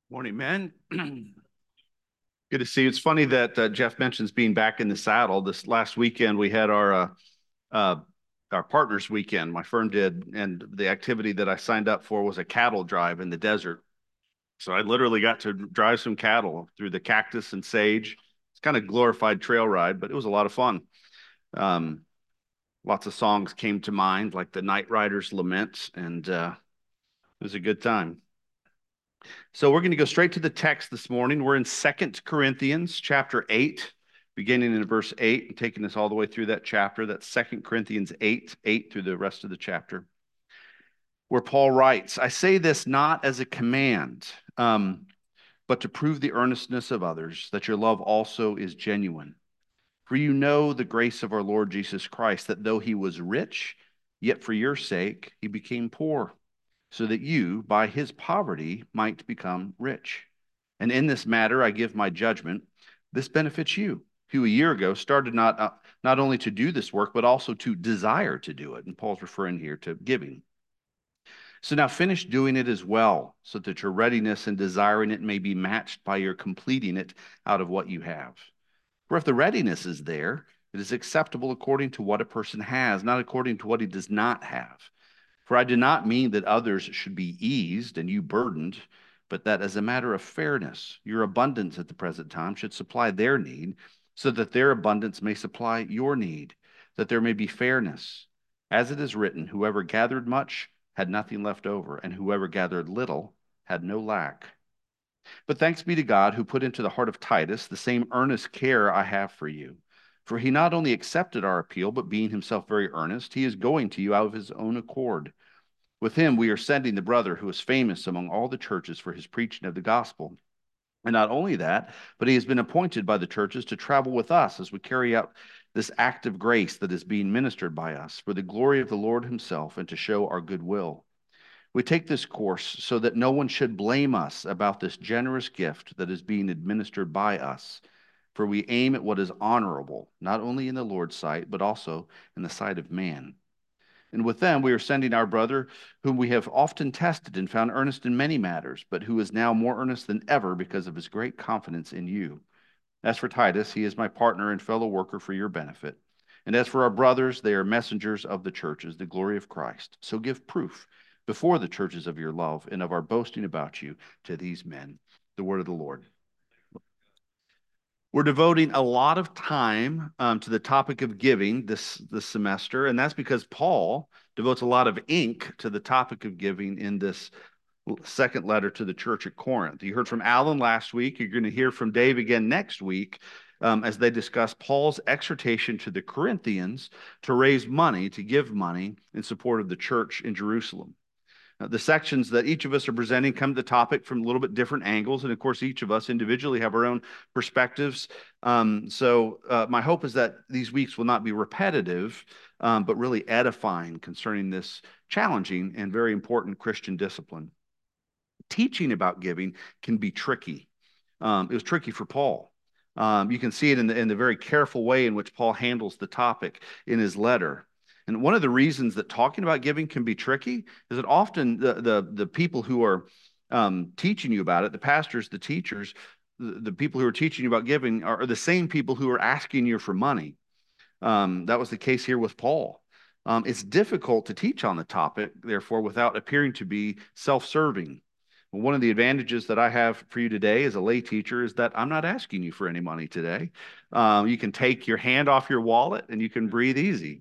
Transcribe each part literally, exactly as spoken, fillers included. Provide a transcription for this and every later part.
Morning, man. Good to see you. It's funny that uh, Jeff mentions being back in the saddle. This last weekend, we had our uh, uh, our partners weekend. My firm did, and the activity that I signed up for was a cattle drive in the desert. So I literally got to drive some cattle through the cactus and sage. It's kind of glorified trail ride, but it was a lot of fun. Um, Lots of songs came to mind, like the Night Rider's Lament, and uh, it was a good time. So we're going to go straight to the text this morning. We're in Second Corinthians chapter eight, beginning in verse eight, and taking us all the way through that chapter. That's Second Corinthians eight, eight through the rest of the chapter, where Paul writes, I say this not as a command, um, but to prove the earnestness of others, that your love also is genuine. For you know the grace of our Lord Jesus Christ, that though he was rich, yet for your sake he became poor, so that you, by his poverty, might become rich. And in this matter I give my judgment. This benefits you, who a year ago started not, uh, not only to do this work, but also to desire to do it. And Paul's referring here to giving. So now finish doing it as well, so that your readiness in desiring it may be matched by your completing it out of what you have. For if the readiness is there, it is acceptable according to what a person has, not according to what he does not have. For I do not mean that others should be eased and you burdened, but that as a matter of fairness, your abundance at the present time should supply their need, so that their abundance may supply your need, that there may be fairness. As it is written, whoever gathered much had nothing left over, and whoever gathered little had no lack. But thanks be to God who put into the heart of Titus the same earnest care I have for you. For he not only accepted our appeal, but being himself very earnest, he is going to you out of his own accord. With him we are sending the brother who is famous among all the churches for his preaching of the gospel. And not only that, but he has been appointed by the churches to travel with us as we carry out this act of grace that is being ministered by us for the glory of the Lord himself and to show our goodwill. We take this course so that no one should blame us about this generous gift that is being administered by us. For we aim at what is honorable, not only in the Lord's sight, but also in the sight of man. And with them we are sending our brother, whom we have often tested and found earnest in many matters, but who is now more earnest than ever because of his great confidence in you. As for Titus, he is my partner and fellow worker for your benefit. And as for our brothers, they are messengers of the churches, the glory of Christ. So give proof before the churches of your love and of our boasting about you to these men. The word of the Lord. We're devoting a lot of time um, to the topic of giving this, this semester, and that's because Paul devotes a lot of ink to the topic of giving in this second letter to the church at Corinth. You heard from Alan last week. You're going to hear from Dave again next week um, as they discuss Paul's exhortation to the Corinthians to raise money, to give money in support of the church in Jerusalem. Uh, the sections that each of us are presenting come to the topic from a little bit different angles. And of course, each of us individually have our own perspectives. Um, so uh, my hope is that these weeks will not be repetitive, um, but really edifying concerning this challenging and very important Christian discipline. Teaching about giving can be tricky. Um, it was tricky for Paul. Um, you can see it in the, in the very careful way in which Paul handles the topic in his letter. And one of the reasons that talking about giving can be tricky is that often the the, the people who are um, teaching you about it, the pastors, the teachers, the, the people who are teaching you about giving are, are the same people who are asking you for money. Um, that was the case here with Paul. Um, it's difficult to teach on the topic, therefore, without appearing to be self-serving. Well, one of the advantages that I have for you today as a lay teacher is that I'm not asking you for any money today. Um, you can take your hand off your wallet and you can breathe easy.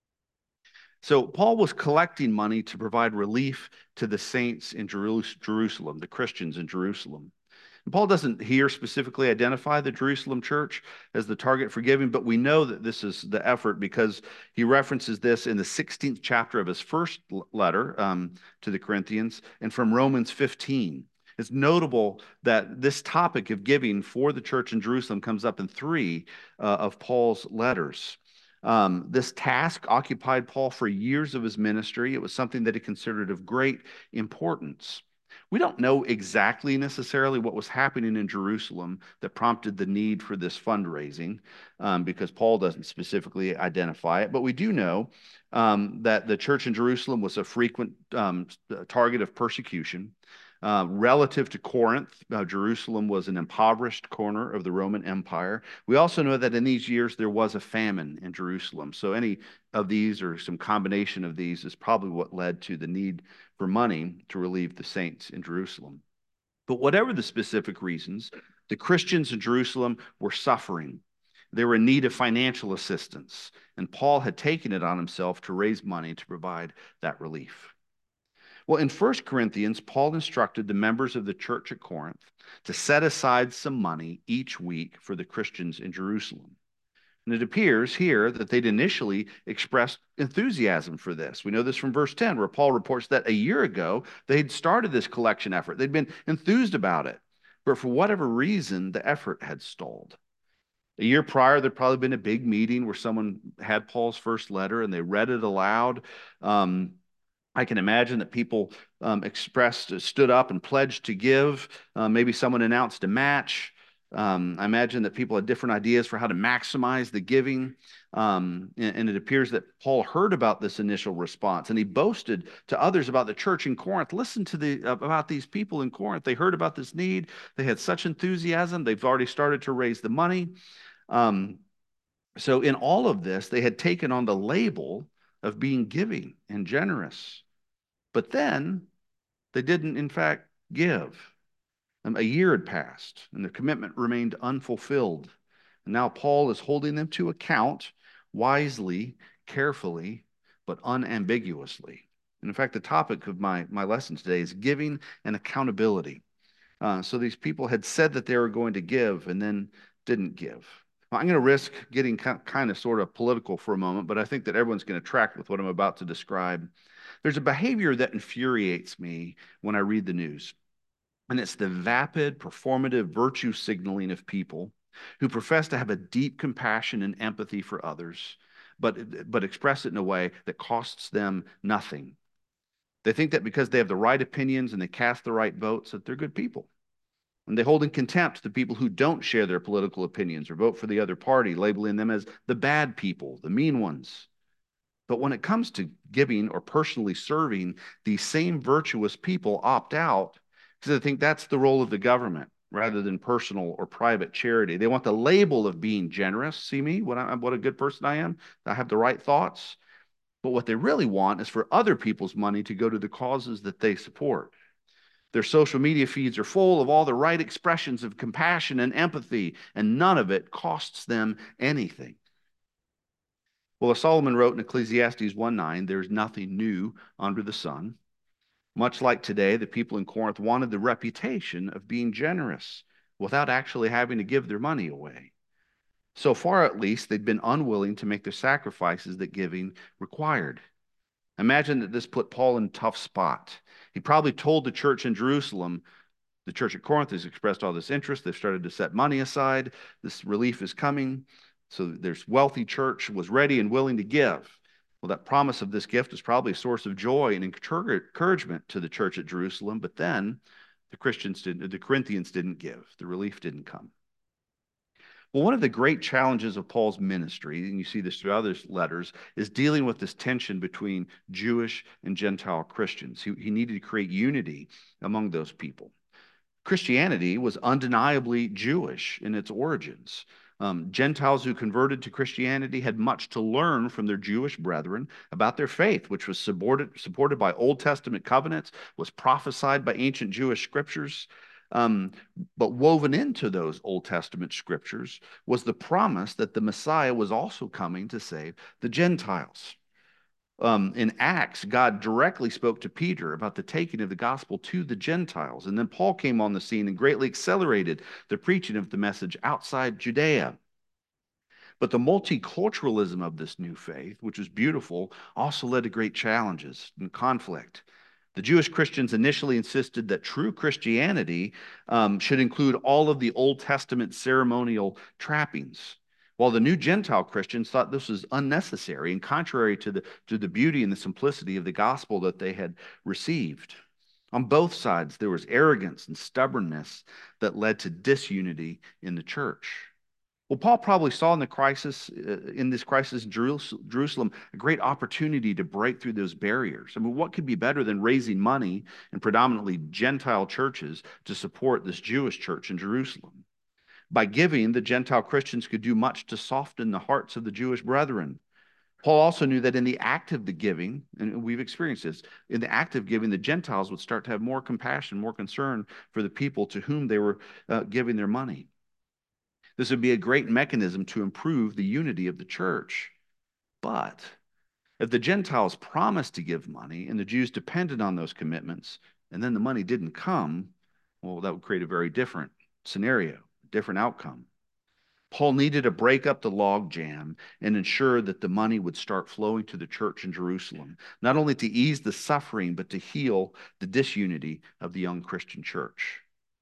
So Paul was collecting money to provide relief to the saints in Jerusalem, the Christians in Jerusalem. And Paul doesn't here specifically identify the Jerusalem church as the target for giving, but we know that this is the effort because he references this in the sixteenth chapter of his first letter um, to the Corinthians and from Romans fifteen. It's notable that this topic of giving for the church in Jerusalem comes up in three uh, of Paul's letters. Um, this task occupied Paul for years of his ministry. It was something that he considered of great importance. We don't know exactly necessarily what was happening in Jerusalem that prompted the need for this fundraising, um, because Paul doesn't specifically identify it. But we do know um, that the church in Jerusalem was a frequent um, target of persecution. Uh, relative to Corinth, uh, Jerusalem was an impoverished corner of the Roman Empire. We also know that in these years there was a famine in Jerusalem. So any of these or some combination of these is probably what led to the need for money to relieve the saints in Jerusalem. But whatever the specific reasons, the Christians in Jerusalem were suffering. They were in need of financial assistance, and Paul had taken it on himself to raise money to provide that relief. Well, in First Corinthians, Paul instructed the members of the church at Corinth to set aside some money each week for the Christians in Jerusalem. And it appears here that they'd initially expressed enthusiasm for this. We know this from verse ten, where Paul reports that a year ago they'd started this collection effort. They'd been enthused about it. But for whatever reason, the effort had stalled. A year prior, there'd probably been a big meeting where someone had Paul's first letter and they read it aloud. Um, I can imagine that people um, expressed, stood up and pledged to give. Uh, maybe someone announced a match. Um, I imagine that people had different ideas for how to maximize the giving. Um, and, and it appears that Paul heard about this initial response and he boasted to others about the church in Corinth. Listen to the about these people in Corinth. They heard about this need. They had such enthusiasm. They've already started to raise the money. Um, so in all of this, they had taken on the label of being giving and generous. But then they didn't, in fact, give. Um, a year had passed, and their commitment remained unfulfilled. And now Paul is holding them to account wisely, carefully, but unambiguously. And in fact, the topic of my, my lesson today is giving and accountability. Uh, so these people had said that they were going to give and then didn't give. Well, I'm going to risk getting kind of sort of political for a moment, but I think that everyone's going to track with what I'm about to describe. There's a behavior that infuriates me when I read the news, and it's the vapid, performative virtue signaling of people who profess to have a deep compassion and empathy for others, but, but express it in a way that costs them nothing. They think that because they have the right opinions and they cast the right votes, that they're good people. And they hold in contempt the people who don't share their political opinions or vote for the other party, labeling them as the bad people, the mean ones. But when it comes to giving or personally serving, these same virtuous people opt out because they think that's the role of the government rather than personal or private charity. They want the label of being generous. See me, what, I, what a good person I am. I have the right thoughts. But what they really want is for other people's money to go to the causes that they support. Their social media feeds are full of all the right expressions of compassion and empathy, and none of it costs them anything. Well, as Solomon wrote in Ecclesiastes one nine, there's nothing new under the sun. Much like today, the people in Corinth wanted the reputation of being generous without actually having to give their money away. So far, at least, they'd been unwilling to make the sacrifices that giving required. Imagine that this put Paul in a tough spot. He probably told the church in Jerusalem, the church at Corinth has expressed all this interest. They've started to set money aside. This relief is coming. So there's wealthy church was ready and willing to give. Well, that promise of this gift is probably a source of joy and encouragement to the church at Jerusalem. But then the Christians didn't, the Corinthians didn't give. The relief didn't come. Well, one of the great challenges of Paul's ministry, and you see this through other letters, is dealing with this tension between Jewish and Gentile Christians. He, he needed to create unity among those people. Christianity was undeniably Jewish in its origins. Um, Gentiles who converted to Christianity had much to learn from their Jewish brethren about their faith, which was supported, supported by Old Testament covenants, was prophesied by ancient Jewish scriptures. Um, but woven into those Old Testament scriptures was the promise that the Messiah was also coming to save the Gentiles. Um, in Acts, God directly spoke to Peter about the taking of the gospel to the Gentiles. And then Paul came on the scene and greatly accelerated the preaching of the message outside Judea. But the multiculturalism of this new faith, which was beautiful, also led to great challenges and conflict. The Jewish Christians initially insisted that true Christianity um, should include all of the Old Testament ceremonial trappings, while the new Gentile Christians thought this was unnecessary and contrary to the, to the beauty and the simplicity of the gospel that they had received. On both sides, there was arrogance and stubbornness that led to disunity in the church. Well, Paul probably saw in the crisis, uh, in this crisis in Jerusalem, a great opportunity to break through those barriers. I mean, what could be better than raising money in predominantly Gentile churches to support this Jewish church in Jerusalem? By giving, the Gentile Christians could do much to soften the hearts of the Jewish brethren. Paul also knew that in the act of the giving, and we've experienced this, in the act of giving, the Gentiles would start to have more compassion, more concern for the people to whom they were uh, giving their money. This would be a great mechanism to improve the unity of the church. But if the Gentiles promised to give money and the Jews depended on those commitments, and then the money didn't come, well, that would create a very different scenario, different outcome. Paul needed to break up the log jam and ensure that the money would start flowing to the church in Jerusalem, not only to ease the suffering, but to heal the disunity of the young Christian church.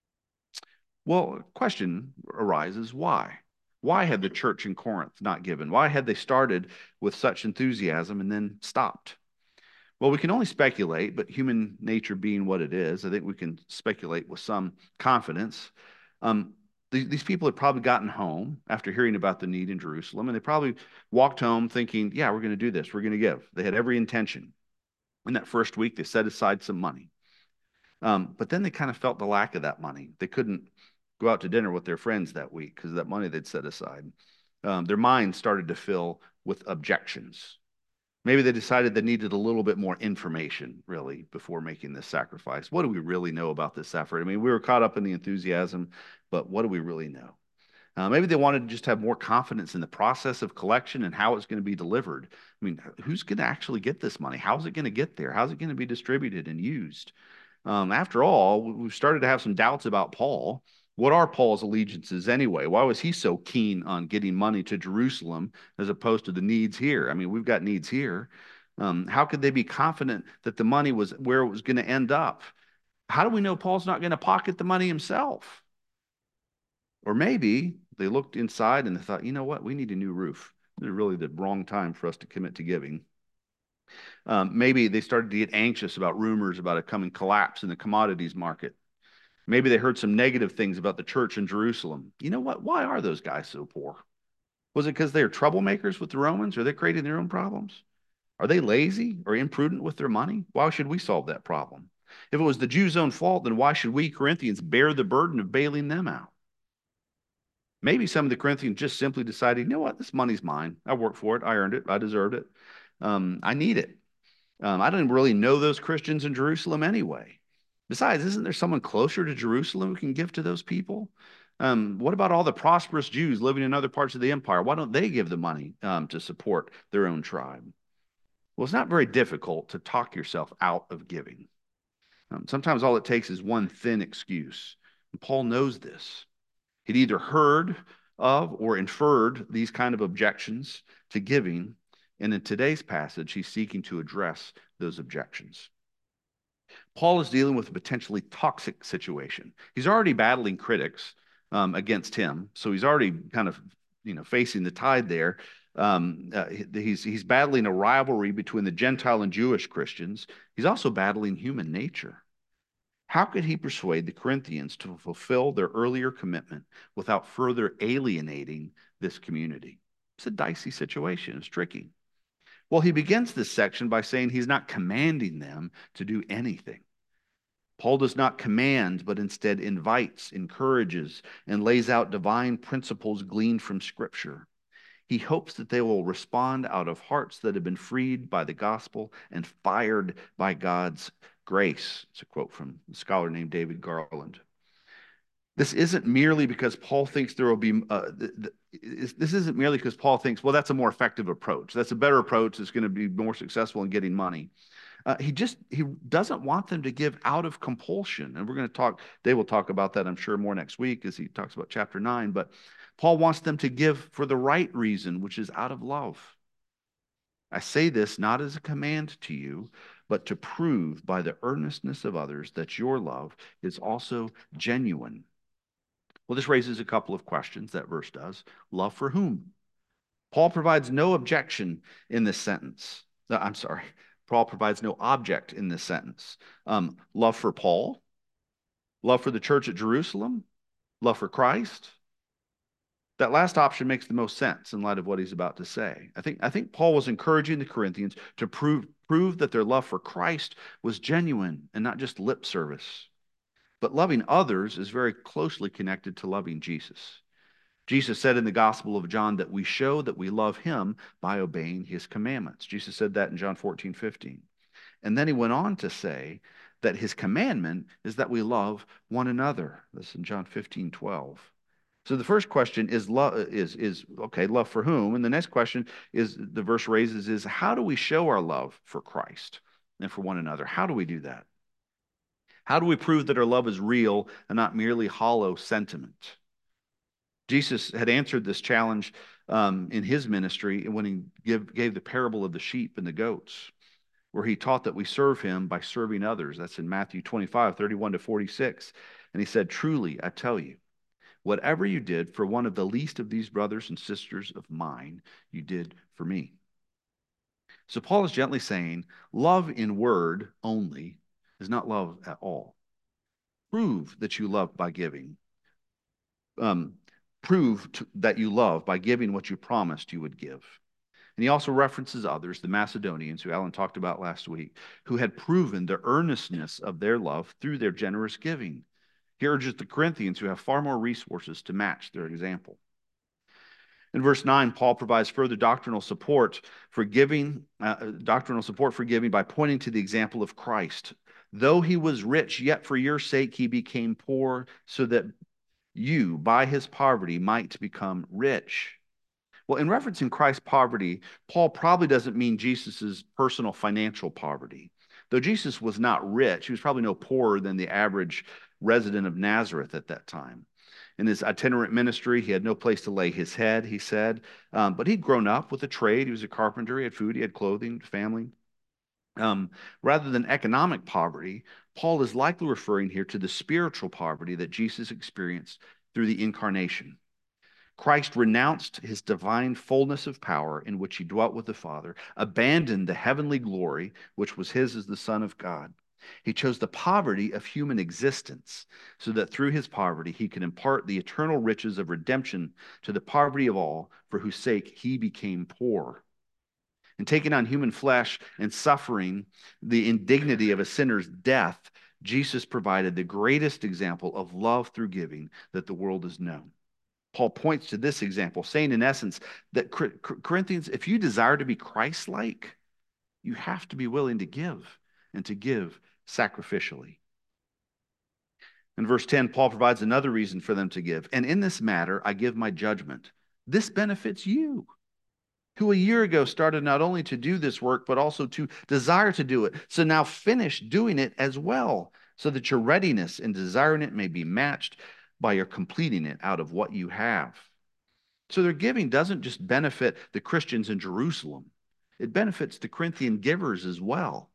Well, a question arises, why? Why had the church in Corinth not given? Why had they started with such enthusiasm and then stopped? Well, we can only speculate, but human nature being what it is, I think we can speculate with some confidence. Um, th these people had probably gotten home after hearing about the need in Jerusalem, and they probably walked home thinking, yeah, we're going to do this. We're going to give. They had every intention. In that first week, they set aside some money. Um, but then they kind of felt the lack of that money. They couldn't go out to dinner with their friends that week because of that money they'd set aside. Um, their minds started to fill with objections. Maybe they decided they needed a little bit more information, really, before making this sacrifice. What do we really know about this effort? I mean, we were caught up in the enthusiasm, but what do we really know? Uh, maybe they wanted to just have more confidence in the process of collection and how it's going to be delivered. I mean, who's going to actually get this money? How's it going to get there? How's it going to be distributed and used? Um, after all, we've started to have some doubts about Paul. What are Paul's allegiances anyway? Why was he so keen on getting money to Jerusalem as opposed to the needs here? I mean, we've got needs here. Um, how could they be confident that the money was where it was going to end up? How do we know Paul's not going to pocket the money himself? Or maybe they looked inside and they thought, you know what? We need a new roof. This is really the wrong time for us to commit to giving. Um, maybe they started to get anxious about rumors about a coming collapse in the commodities market. Maybe they heard some negative things about the church in Jerusalem. You know what? Why are those guys so poor? Was it because they're troublemakers with the Romans? Are they creating their own problems? Are they lazy or imprudent with their money? Why should we solve that problem? If it was the Jews' own fault, then why should we, Corinthians, bear the burden of bailing them out? Maybe some of the Corinthians just simply decided, you know what? This money's mine. I worked for it. I earned it. I deserved it. Um, I need it. Um, I didn't really know those Christians in Jerusalem anyway. Besides, isn't there someone closer to Jerusalem who can give to those people? Um, what about all the prosperous Jews living in other parts of the empire? Why don't they give the money um, to support their own tribe? Well, it's not very difficult to talk yourself out of giving. Um, sometimes all it takes is one thin excuse. And Paul knows this. He'd either heard of or inferred these kind of objections to giving, and in today's passage, he's seeking to address those objections. Paul is dealing with a potentially toxic situation. He's already battling critics um, against him, so he's already kind of, you know, facing the tide there. Um, uh, he's he's battling a rivalry between the Gentile and Jewish Christians. He's also battling human nature. How could he persuade the Corinthians to fulfill their earlier commitment without further alienating this community? It's a dicey situation. It's tricky. Well, he begins this section by saying he's not commanding them to do anything. Paul does not command, but instead invites, encourages, and lays out divine principles gleaned from Scripture. He hopes that they will respond out of hearts that have been freed by the gospel and fired by God's grace. It's a quote from a scholar named David Garland. This isn't merely because Paul thinks there will be, uh, th th this isn't merely because Paul thinks, well, that's a more effective approach. That's a better approach that's going to be more successful in getting money. Uh, he just, he doesn't want them to give out of compulsion. And we're going to talk, Dave will talk about that, I'm sure, more next week as he talks about chapter nine. But Paul wants them to give for the right reason, which is out of love. I say this not as a command to you, but to prove by the earnestness of others that your love is also genuine. Well, this raises a couple of questions, that verse does. Love for whom? Paul provides no objection in this sentence. No, I'm sorry. Paul provides no object in this sentence. Um, love for Paul, love for the church at Jerusalem, love for Christ. That last option makes the most sense in light of what he's about to say. I think, I think Paul was encouraging the Corinthians to prove, prove that their love for Christ was genuine and not just lip service. But loving others is very closely connected to loving Jesus. Jesus said in the Gospel of John that we show that we love him by obeying his commandments. Jesus said that in John fourteen fifteen. And then he went on to say that his commandment is that we love one another. This is in John fifteen twelve. So the first question is love is is okay, love for whom? And the next question is the verse raises is how do we show our love for Christ and for one another? How do we do that? How do we prove that our love is real and not merely hollow sentiment? Jesus had answered this challenge um, in his ministry when he give, gave the parable of the sheep and the goats, where he taught that we serve him by serving others. That's in Matthew twenty-five, thirty-one to forty-six. And he said, truly, I tell you, whatever you did for one of the least of these brothers and sisters of mine, you did for me. So Paul is gently saying, love in word only is not love at all. Prove that you love by giving. Um, prove to, that you love by giving what you promised you would give. And he also references others, the Macedonians, who Alan talked about last week, who had proven the earnestness of their love through their generous giving. He urges the Corinthians, who have far more resources, to match their example. In verse nine, Paul provides further doctrinal support for giving, uh, doctrinal support for giving by pointing to the example of Christ. Though he was rich, yet for your sake he became poor, so that you, by his poverty, might become rich. Well, in referencing Christ's poverty, Paul probably doesn't mean Jesus' personal financial poverty. Though Jesus was not rich, he was probably no poorer than the average resident of Nazareth at that time. In his itinerant ministry, he had no place to lay his head, he said. Um, but he'd grown up with a trade. He was a carpenter. He had food. He had clothing, family. Um, rather than economic poverty, Paul is likely referring here to the spiritual poverty that Jesus experienced through the incarnation. Christ renounced his divine fullness of power in which he dwelt with the Father, abandoned the heavenly glory which was his as the Son of God. He chose the poverty of human existence so that through his poverty he could impart the eternal riches of redemption to the poverty of all for whose sake he became poor. In taking on human flesh and suffering the indignity of a sinner's death, Jesus provided the greatest example of love through giving that the world has known. Paul points to this example, saying in essence that Corinthians, if you desire to be Christ-like, you have to be willing to give and to give sacrificially. In verse ten, Paul provides another reason for them to give. And in this matter, I give my judgment. This benefits you, who a year ago started not only to do this work, but also to desire to do it. So now finish doing it as well, so that your readiness in desiring it may be matched by your completing it out of what you have. So their giving doesn't just benefit the Christians in Jerusalem. It benefits the Corinthian givers as well.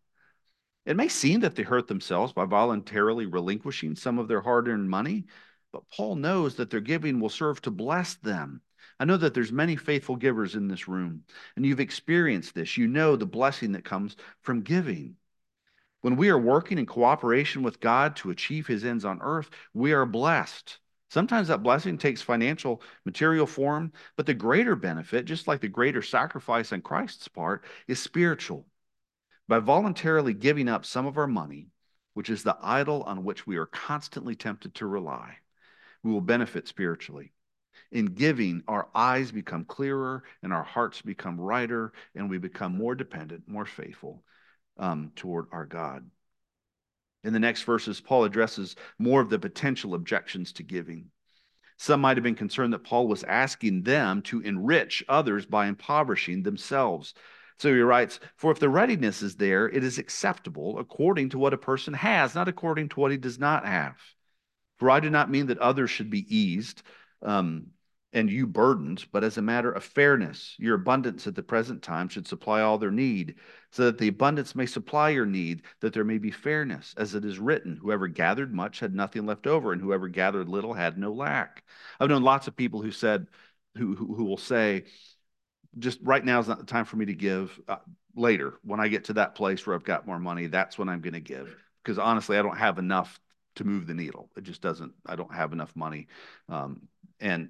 It may seem that they hurt themselves by voluntarily relinquishing some of their hard-earned money, but Paul knows that their giving will serve to bless them. I know that there's many faithful givers in this room, and you've experienced this. You know the blessing that comes from giving. When we are working in cooperation with God to achieve his ends on earth, we are blessed. Sometimes that blessing takes financial, material form, but the greater benefit, just like the greater sacrifice on Christ's part, is spiritual. By voluntarily giving up some of our money, which is the idol on which we are constantly tempted to rely, we will benefit spiritually. In giving, our eyes become clearer and our hearts become righter, and we become more dependent, more faithful um, toward our God. In the next verses, Paul addresses more of the potential objections to giving. Some might have been concerned that Paul was asking them to enrich others by impoverishing themselves. So he writes, for if the readiness is there, it is acceptable according to what a person has, not according to what he does not have. For I do not mean that others should be eased um, and you burdened, but as a matter of fairness, your abundance at the present time should supply all their need, so that the abundance may supply your need, that there may be fairness. As it is written, whoever gathered much had nothing left over, and whoever gathered little had no lack. I've known lots of people who said, who, who, who will say, just right now is not the time for me to give. Uh, later, when I get to that place where I've got more money, that's when I'm going to give. Because honestly, I don't have enough to move the needle. It just doesn't, I don't have enough money. Um, and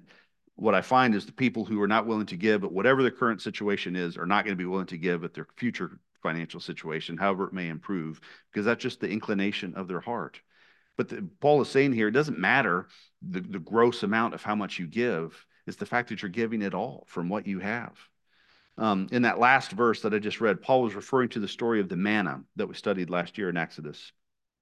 what I find is the people who are not willing to give at whatever their current situation is are not going to be willing to give at their future financial situation, however it may improve, because that's just the inclination of their heart. But the, Paul is saying here, it doesn't matter the, the gross amount of how much you give. It's the fact that you're giving it all from what you have. Um, in that last verse that I just read, Paul was referring to the story of the manna that we studied last year in Exodus.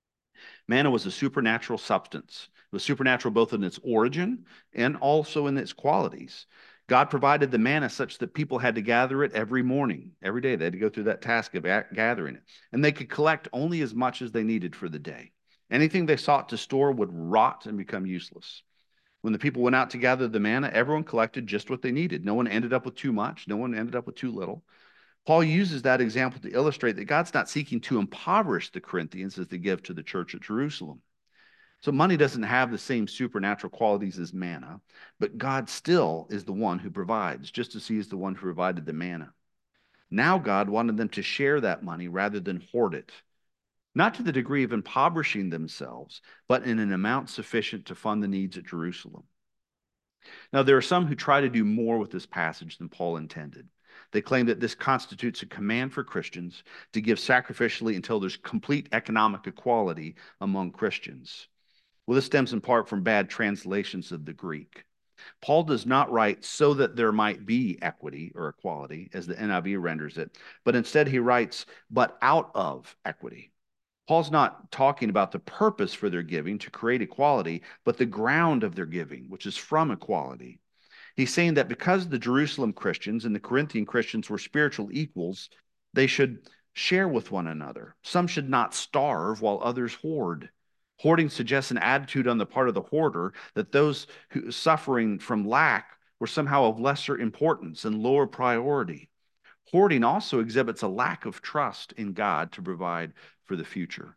Manna was a supernatural substance. It was supernatural both in its origin and also in its qualities. God provided the manna such that people had to gather it every morning, every day. They had to go through that task of gathering it. And they could collect only as much as they needed for the day. Anything they sought to store would rot and become useless. When the people went out to gather the manna, everyone collected just what they needed. No one ended up with too much. No one ended up with too little. Paul uses that example to illustrate that God's not seeking to impoverish the Corinthians as they give to the church at Jerusalem. So money doesn't have the same supernatural qualities as manna, but God still is the one who provides, just as he is the one who provided the manna. Now God wanted them to share that money rather than hoard it, not to the degree of impoverishing themselves, but in an amount sufficient to fund the needs at Jerusalem. Now, there are some who try to do more with this passage than Paul intended. They claim that this constitutes a command for Christians to give sacrificially until there's complete economic equality among Christians. Well, this stems in part from bad translations of the Greek. Paul does not write so that there might be equity or equality, as the N I V renders it, but instead he writes, but out of equity. Paul's not talking about the purpose for their giving to create equality, but the ground of their giving, which is from equality. He's saying that because the Jerusalem Christians and the Corinthian Christians were spiritual equals, they should share with one another. Some should not starve while others hoard. Hoarding suggests an attitude on the part of the hoarder that those who suffering from lack were somehow of lesser importance and lower priority. Hoarding also exhibits a lack of trust in God to provide for the future.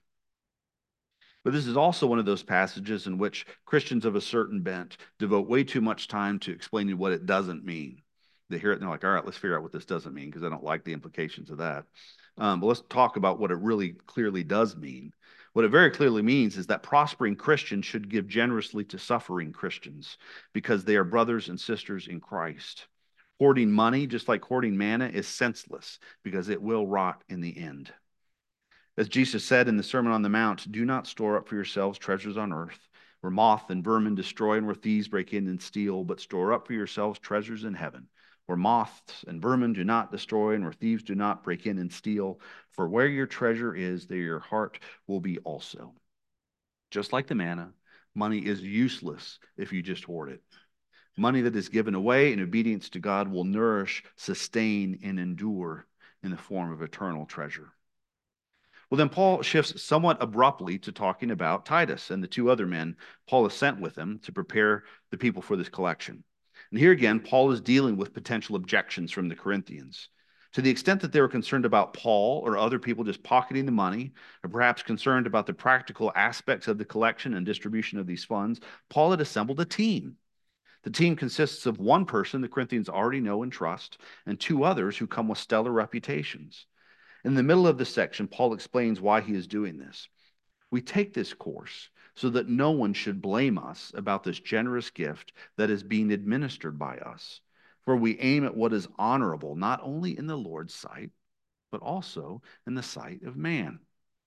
But this is also one of those passages in which Christians of a certain bent devote way too much time to explaining what it doesn't mean. They hear it and they're like, all right, let's figure out what this doesn't mean, because I don't like the implications of that. Um, but let's talk about what it really clearly does mean. What it very clearly means is that prospering Christians should give generously to suffering Christians because they are brothers and sisters in Christ. Hoarding money, just like hoarding manna, is senseless because it will rot in the end. As Jesus said in the Sermon on the Mount, do not store up for yourselves treasures on earth, where moth and vermin destroy and where thieves break in and steal, but store up for yourselves treasures in heaven, where moths and vermin do not destroy and where thieves do not break in and steal. For where your treasure is, there your heart will be also. Just like the manna, money is useless if you just hoard it. Money that is given away in obedience to God will nourish, sustain, and endure in the form of eternal treasure. Well, then Paul shifts somewhat abruptly to talking about Titus and the two other men Paul has sent with him to prepare the people for this collection. And here again, Paul is dealing with potential objections from the Corinthians. To the extent that they were concerned about Paul or other people just pocketing the money, or perhaps concerned about the practical aspects of the collection and distribution of these funds, Paul had assembled a team. The team consists of one person the Corinthians already know and trust, and two others who come with stellar reputations. In the middle of the section, Paul explains why he is doing this. We take this course so that no one should blame us about this generous gift that is being administered by us. For we aim at what is honorable, not only in the Lord's sight, but also in the sight of man.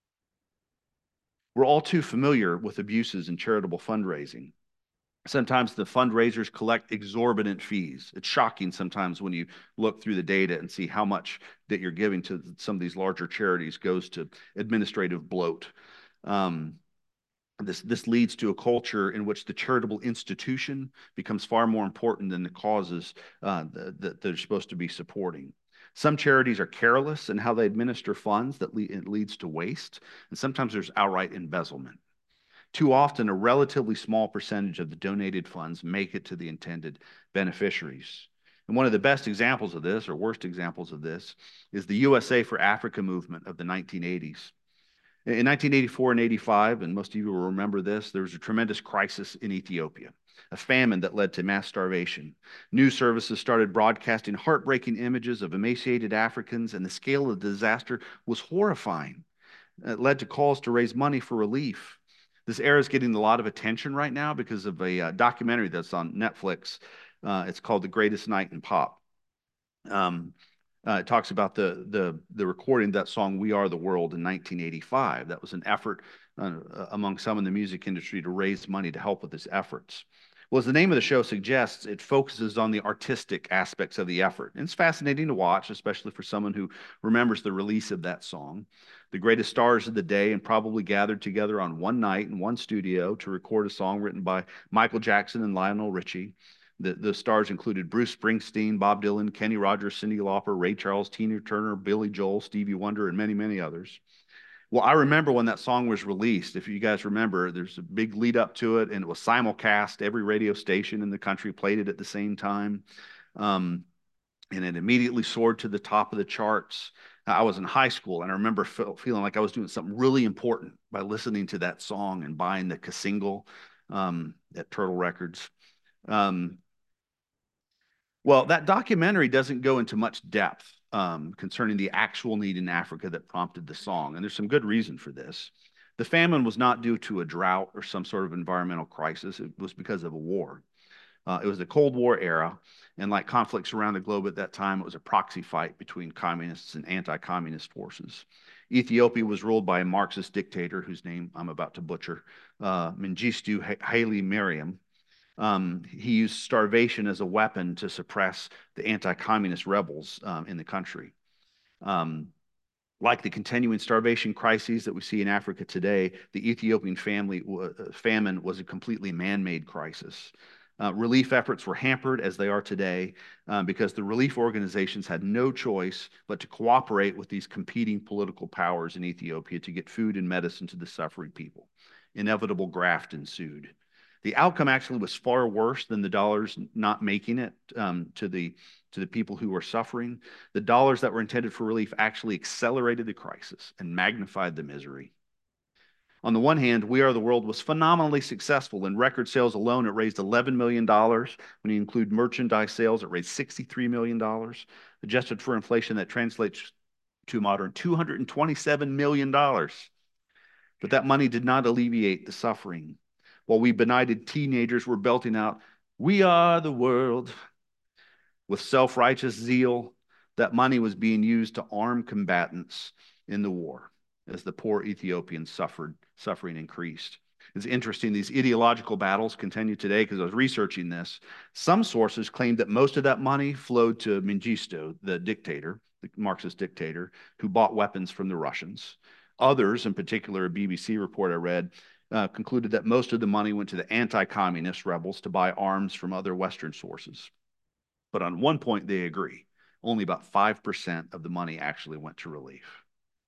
We're all too familiar with abuses in charitable fundraising. Sometimes the fundraisers collect exorbitant fees. It's shocking sometimes when you look through the data and see how much that you're giving to some of these larger charities goes to administrative bloat. Um, this, this leads to a culture in which the charitable institution becomes far more important than the causes uh, that, that they're supposed to be supporting. Some charities are careless in how they administer funds that le- it leads to waste, and sometimes there's outright embezzlement. Too often, a relatively small percentage of the donated funds make it to the intended beneficiaries. And one of the best examples of this, or worst examples of this, is the U S A for Africa movement of the nineteen eighties. In nineteen eighty-four and eighty-five, and most of you will remember this, there was a tremendous crisis in Ethiopia, a famine that led to mass starvation. News services started broadcasting heartbreaking images of emaciated Africans, and the scale of the disaster was horrifying. It led to calls to raise money for relief. This era is getting a lot of attention right now because of a uh, documentary that's on Netflix Uh, it's called The Greatest Night in Pop. Um, uh, it talks about the the the recording of that song "We Are the World" in nineteen eighty-five. That was an effort uh, among some in the music industry to raise money to help with these efforts. Well, as the name of the show suggests, it focuses on the artistic aspects of the effort. And it's fascinating to watch, especially for someone who remembers the release of that song. The greatest stars of the day and probably gathered together on one night in one studio to record a song written by Michael Jackson and Lionel Richie. The, the stars included Bruce Springsteen, Bob Dylan, Kenny Rogers, Cyndi Lauper, Ray Charles, Tina Turner, Billy Joel, Stevie Wonder, and many, many others. Well, I remember when that song was released. If you guys remember, there's a big lead up to it, and it was simulcast. Every radio station in the country played it at the same time. Um, and it immediately soared to the top of the charts. I was in high school, and I remember feeling like I was doing something really important by listening to that song and buying the single um, at Turtle Records. Um, well, that documentary doesn't go into much depth um, concerning the actual need in Africa that prompted the song, and there's some good reason for this. The famine was not due to a drought or some sort of environmental crisis. It was because of a war. Uh, it was the Cold War era, and like conflicts around the globe at that time, it was a proxy fight between communists and anti-communist forces. Ethiopia was ruled by a Marxist dictator whose name I'm about to butcher, uh, Mengistu Haile Mariam. Um, he used starvation as a weapon to suppress the anti-communist rebels um, in the country. Um, like the continuing starvation crises that we see in Africa today, the Ethiopian family, uh, famine was a completely man-made crisis. Uh, relief efforts were hampered, as they are today, um, because the relief organizations had no choice but to cooperate with these competing political powers in Ethiopia to get food and medicine to the suffering people. Inevitable graft ensued. The outcome actually was far worse than the dollars not making it um, to the to the people who were suffering. The dollars that were intended for relief actually accelerated the crisis and magnified the misery. On the one hand, We Are the World was phenomenally successful. In record sales alone, it raised eleven million dollars. When you include merchandise sales, it raised sixty-three million dollars. Adjusted for inflation, that translates to modern two hundred twenty-seven million dollars. But that money did not alleviate the suffering. While we benighted teenagers were belting out, "We are the world," with self-righteous zeal, that money was being used to arm combatants in the war as the poor Ethiopians suffered, suffering increased. It's interesting, these ideological battles continue today because I was researching this. Some sources claim that most of that money flowed to Mengistu, the dictator, the Marxist dictator, who bought weapons from the Russians. Others, in particular a B B C report I read, uh, concluded that most of the money went to the anti-communist rebels to buy arms from other Western sources. But on one point, they agree. Only about five percent of the money actually went to relief.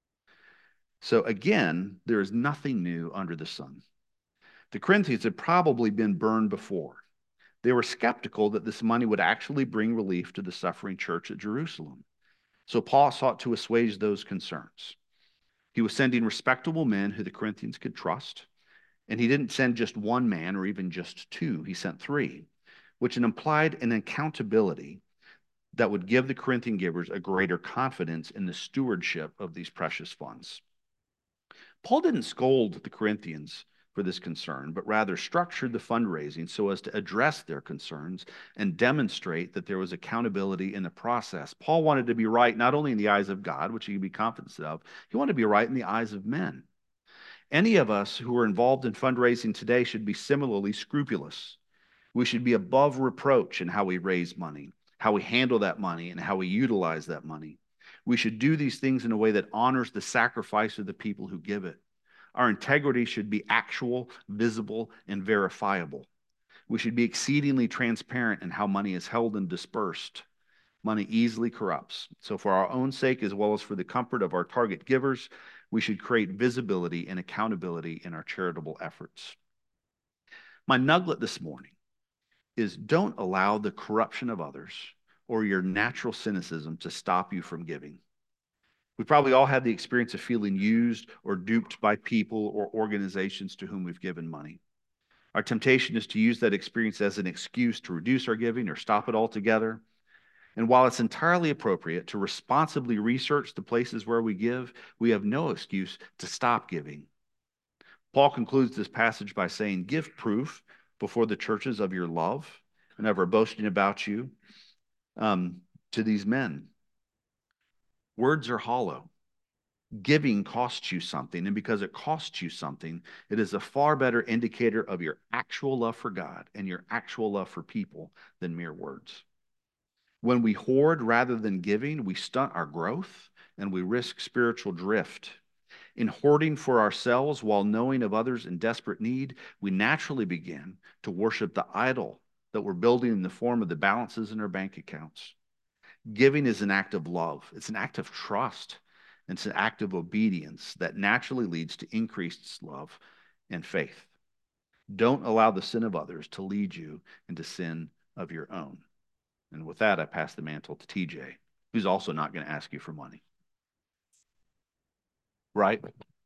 So again, there is nothing new under the sun. The Corinthians had probably been burned before. They were skeptical that this money would actually bring relief to the suffering church at Jerusalem. So Paul sought to assuage those concerns. He was sending respectable men who the Corinthians could trust. And he didn't send just one man or even just two. He sent three, which implied an accountability that would give the Corinthian givers a greater confidence in the stewardship of these precious funds. Paul didn't scold the Corinthians for this concern, but rather structured the fundraising so as to address their concerns and demonstrate that there was accountability in the process. Paul wanted to be right not only in the eyes of God, which he could be confident of, he wanted to be right in the eyes of men. Any of us who are involved in fundraising today should be similarly scrupulous. We should be above reproach in how we raise money, how we handle that money, and how we utilize that money. We should do these things in a way that honors the sacrifice of the people who give it. Our integrity should be actual, visible, and verifiable. We should be exceedingly transparent in how money is held and dispersed. Money easily corrupts. So for our own sake, as well as for the comfort of our target givers, we should create visibility and accountability in our charitable efforts. My nugget this morning is don't allow the corruption of others or your natural cynicism to stop you from giving. We probably all had the experience of feeling used or duped by people or organizations to whom we've given money. Our temptation is to use that experience as an excuse to reduce our giving or stop it altogether. And while it's entirely appropriate to responsibly research the places where we give, we have no excuse to stop giving. Paul concludes this passage by saying, "Give proof before the churches of your love and ever boasting about you. Um, to these men, words are hollow. Giving costs you something, and because it costs you something, it is a far better indicator of your actual love for God and your actual love for people than mere words. When we hoard rather than giving, we stunt our growth and we risk spiritual drift. In hoarding for ourselves while knowing of others in desperate need, we naturally begin to worship the idol that we're building in the form of the balances in our bank accounts. Giving is an act of love, it's an act of trust, it's an act of obedience that naturally leads to increased love and faith. Don't allow the sin of others to lead you into sin of your own. And with that, I pass the mantle to T J, who's also not going to ask you for money. Right?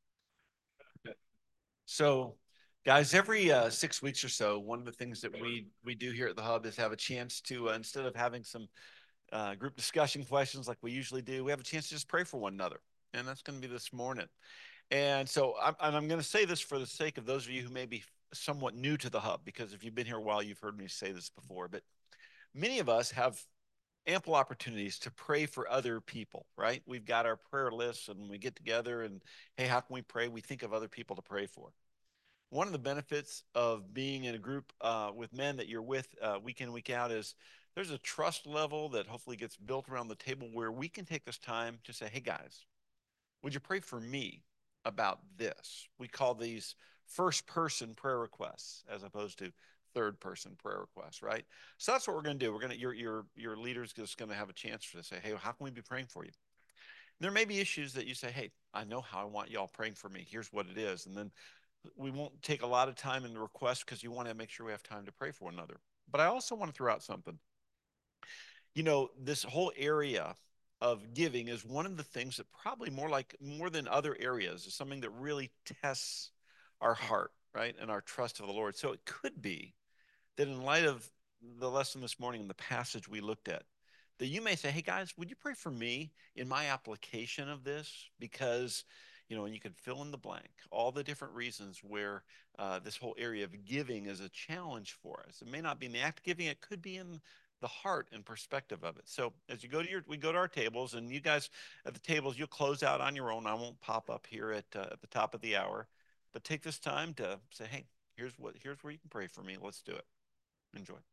So, guys, every uh, six weeks or so, one of the things that we we do here at the Hub is have a chance to, uh, instead of having some uh, group discussion questions like we usually do, we have a chance to just pray for one another. And that's going to be this morning. And so I'm, and I'm going to say this for the sake of those of you who may be somewhat new to the Hub, because if you've been here a while, you've heard me say this before. But many of us have ample opportunities to pray for other people, right? We've got our prayer lists and we get together and, hey, how can we pray? We think of other people to pray for. One of the benefits of being in a group uh, with men that you're with uh, week in, week out is there's a trust level that hopefully gets built around the table where we can take this time to say, hey, guys, would you pray for me about this? We call these first person prayer requests as opposed to third person prayer requests, right? So that's what we're going to do. We're going to, your, your, your leader's just going to have a chance to say, hey, how can we be praying for you? There may be issues that you say, hey, I know how I want y'all praying for me. Here's what it is. And then we won't take a lot of time in the request because you want to make sure we have time to pray for one another. But I also want to throw out something. You know, this whole area of giving is one of the things that probably more like more than other areas is something that really tests our heart, right? And our trust of the Lord. So it could be that in light of the lesson this morning and the passage we looked at, that you may say, hey guys, would you pray for me in my application of this? Because, you know, and you can fill in the blank, all the different reasons where uh, this whole area of giving is a challenge for us. It may not be in the act of giving, it could be in the heart and perspective of it. So as you go to your, we go to our tables, and you guys at the tables, you'll close out on your own. I won't pop up here at, uh, at the top of the hour, but take this time to say, hey, here's what, here's where you can pray for me. Let's do it. Enjoy.